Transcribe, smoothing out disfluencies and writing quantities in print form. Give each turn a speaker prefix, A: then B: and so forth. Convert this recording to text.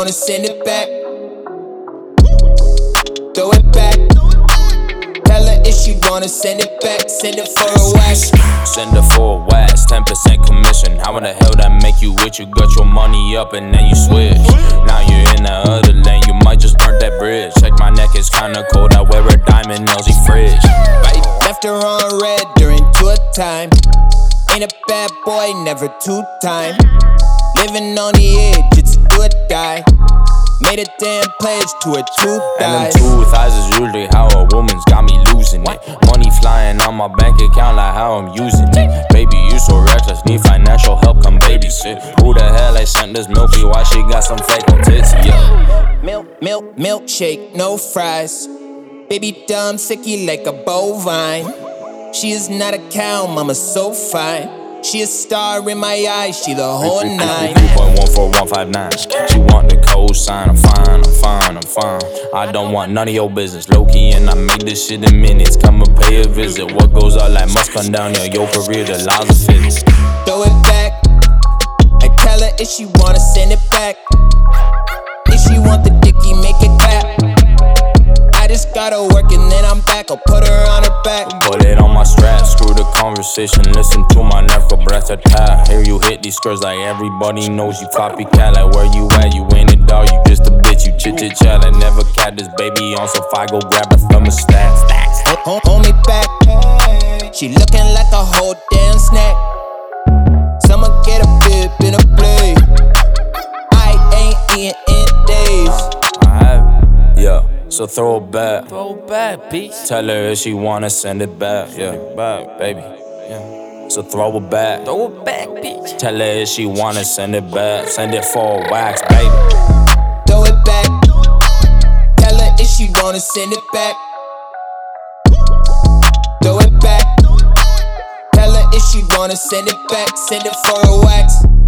A: wanna send it back. Throw it back. Tell her if she wanna send it back, send it for a wax.
B: Send it for a wax, 10% commission. How in the hell that make you rich? You got your money up and then you switch. Now you're in the other lane, you might just burn that bridge. Check my neck, it's kinda cold, I wear a diamond nosy fridge.
A: Right, left her on red during tour time. Ain't a bad boy, never two-time. Living on the edge, it's do or die. Made a damn pledge to a tooth die.
B: And them two thighs is usually how a woman's got me losing it. Money flying on my bank account like how I'm using it. Baby, you so reckless, need financial help, come babysit. Who the hell I sent this milky? Why she got some fake on tits? Yeah.
A: Milkshake, no fries. Baby dumb, sicky like a bovine. She is not a cow, mama so fine. She a star in my eyes, she the whole nine.
B: 3.14159. She want the cosign. I'm fine. I don't want none of your business. Low-key and I make this shit in minutes. Come and pay a visit. What goes up like must come down here. Your career, the laws of physics.
A: Throw it back. I tell her if she wanna send it back. If she want the dicky, make it clap. I just gotta work and then I'm back. I'll put her on her back.
B: Put it on my strap, screw the conversation. Listen to my narco breath attack. Hear you hit these skirts like everybody knows you copycat. Like where you at? You ain't a dog, you just a bitch. You chit chat. I never cat this baby on, so if I go grab a thermostat.
A: Hold me back. She looking like a whole damn snack. Someone get a bib in a plate. I ain't eating in days.
B: I have, yeah. So throw it back.
C: Throw it back, bitch.
B: Tell her if she wanna send it back. Yeah, back, baby. Yeah. So throw it back.
C: Throw it back, bitch.
B: Tell her if she wanna send it back. Send it for a wax, baby.
A: Throw it back. Tell her if she wanna send it back. Throw it back. Tell her if she wanna send it back. Send it for a wax.